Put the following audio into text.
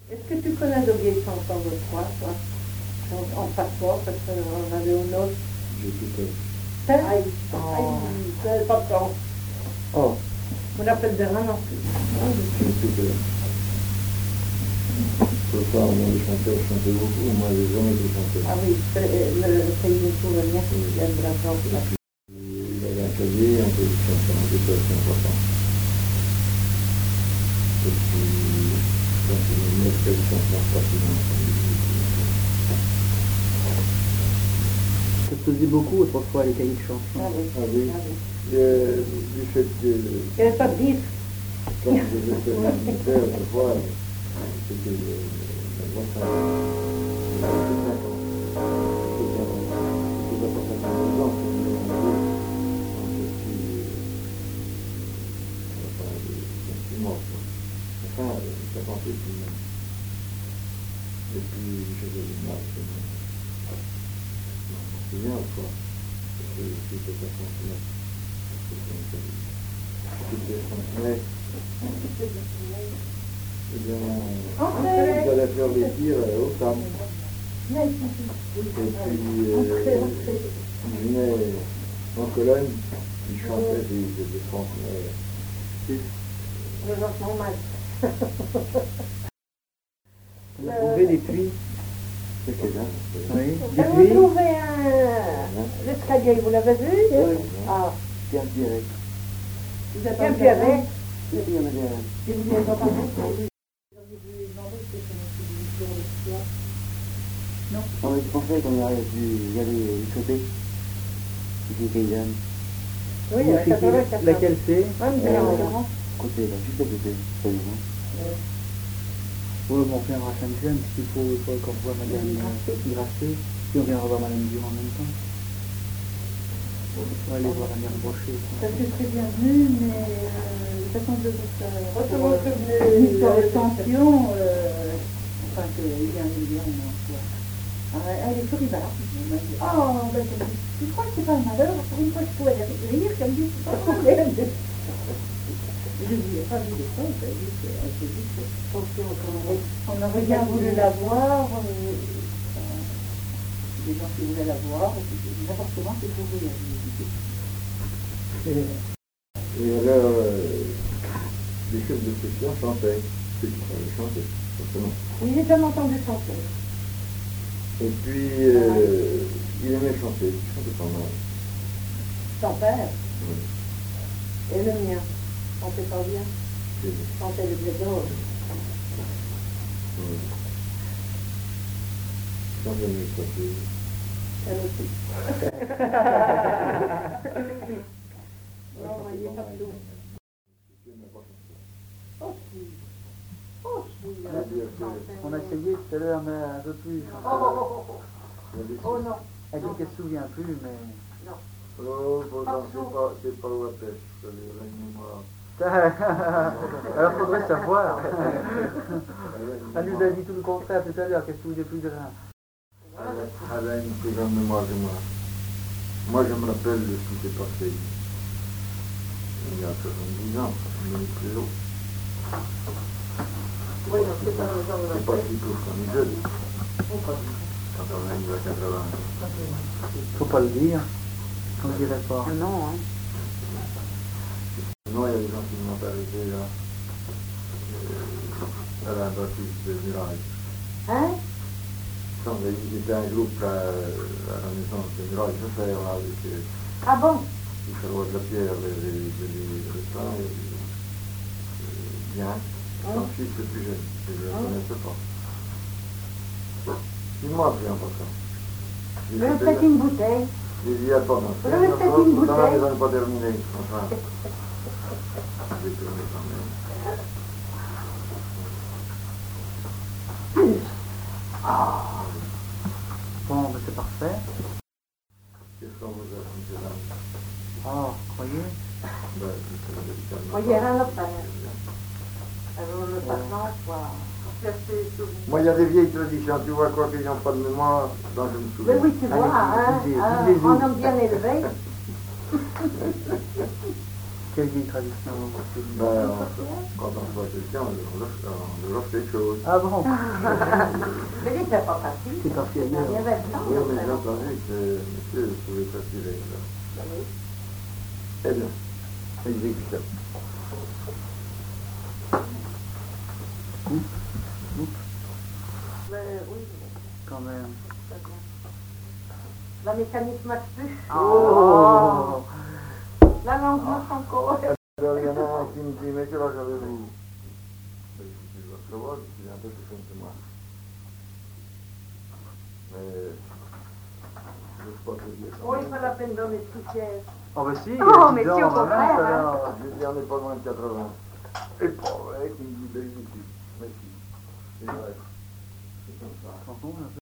Est-ce que tu connais de vieilles chansons de toi, en patois, parce qu'on avait une autre. J'ai tout fait. C'est pas de temps. Oh. On l'appelle de rien non plus. J'ai tout fait. Pourtant, moi, les chanteurs chantaient beaucoup, moi, j'ai jamais été chanteur. Ah oui, c'est une souvenir qui aime la chanson. Il avait un clavier, on peut chanter un peu, c'est important. Et puis, quand il me met quelque chose en facilement. Ça se faisait beaucoup autrefois, les cahiers de chansons. Ah oui. Ah oui. Ah oui. Du fait que, Il n'y avait pas de disque. quand je faisais un militaire, autrefois, c'était la voix ça. Enfin, ça pensait tout le monde. Et puis, je faisais une marche, je m'en souviens, quoi. C'était pas transmettre. C'était transmettre. Eh bien, vous allez faire des tirs aux femmes. Et puis, il venait en Cologne, il chantait des transmettre. Le lancement mal. On a trouvé des puits. C'est que là. Oui. Vous Des avez puits. trouvé l'escalier, vous l'avez vu? Oui. Ah, Bien direct. vous êtes bien plus avec. C'est bien direct. Et vous n'avez pas parlé? Non, mais je pensais qu'on y allait du côté. Du paysanne. Oui, il y a 80. Laquelle c'est? Ouais, mais c'est la référence. Côté, là, juste à côté. Pas loin. Oui, mais on reviendra à Saint-Jean, parce qu'il faut qu'on voit Madame Grasset, puis on viendra voir Madame Durand en même temps. On va aller voir la mère Brochet. Ça c'est très bien vu, mais j'attends de Autrement que une histoire de venu. tension, enfin qu'il y a un million, quoi. Elle est floribale. Oh, ben, tu crois que c'est pas un malheur? Pour une fois, je pouvais rire, comme dit, c'est pas un problème. Je lui ai pas vu de ça, elle s'est dit que on aurait bien voulu la voir, des gens qui voulaient la voir, l'appartement c'est pour vous. Et alors, les chefs de section chantaient. Ceux qui savaient chanter, forcément. Oui, j'ai jamais entendu chanter. Et puis, il aimait chanter. Il chantait pas mal. Son père Oui. et le mien. Chantait pas bien. Oui. Chantait le blé d'or. Oui. Chantait mieux que ça. Elle aussi. Non, il n'y a pas de l'eau. Oh si. Oh si. On a essayé tout à l'heure, mais un peu plus. Oh non. Elle dit qu'elle ne se souvient plus, mais... Oh, pourtant, c'est pas au pêche, c'est la mémoire. Alors il faudrait savoir. Elle nous a dit tout le contraire tout à l'heure, qu'elle ne se souvient plus de rien. Elle a une plus grande mémoire que moi. Moi, je me rappelle de ce qui s'est passé il y a 70 ans, plus haut. Oui, non, c'est pas le genre de C'est pas si tôt qu'on est jeune. Quand on a eu à 80 ans. Faut pas le dire. On ne dirait pas. Non, hein. Sinon, il y a des gens qui m'ont arrêté là, à la bâtisse de Muraille. Hein? Ils étaient un groupe à la naissance de Muraille, je fais là, avec Ah bon? les Charlois de la Pierre, les restants, bien. Son fils le plus jeune, je ne le connaissais pas. Il m'a appris en passant. Vous avez peut-être une bouteille. J'ai dit, attends, non, Vous avez peut-être une bouteille. ils n'ont pas terminé. Enfin, j'ai tourné quand même. Bon, mais c'est parfait. Qu'est-ce qu'on vous a dit, monsieur Dame? Ah, croyez? Moi, il n'y a rien à faire. Alors, le passant, quoi. Moi, il y a des vieilles traditions, tu vois quoi, qu'ils n'ont pas de mémoire, donc je me Mais souviens. oui, tu vois, Allez, hein, disez, un disez-vous. homme bien élevé. Quelle vieille tradition? Ben, quand on voit quelqu'un, on lui offre quelque chose. Ah bon? Mais il n'était pas facile. C'est parti Il y ailleurs. avait le temps. Oui, mais j'ai entendu que monsieur pouvait s'attirer là. Eh bien, exécution. Mais oui, Quand même. la mécanique marche plus. Oh! La langue marche encore. Alors, il y en a un qui me dit, mais quel âge avez-vous? Ben, je dis, va savoir, je suis un peu plus jeune que moi. Mais, je ne sais pas te dire. Oh, il pas la peine d'en être poussière. Oh bah si, Oh, il y mais a 10 si, ans, au contraire, ça, hein. alors. Je dis, on n'est pas loin de 80. Et pas vrai qu'il me dit, ben, je dis, mais si. C'est vrai. C'est comme ça. Franchement,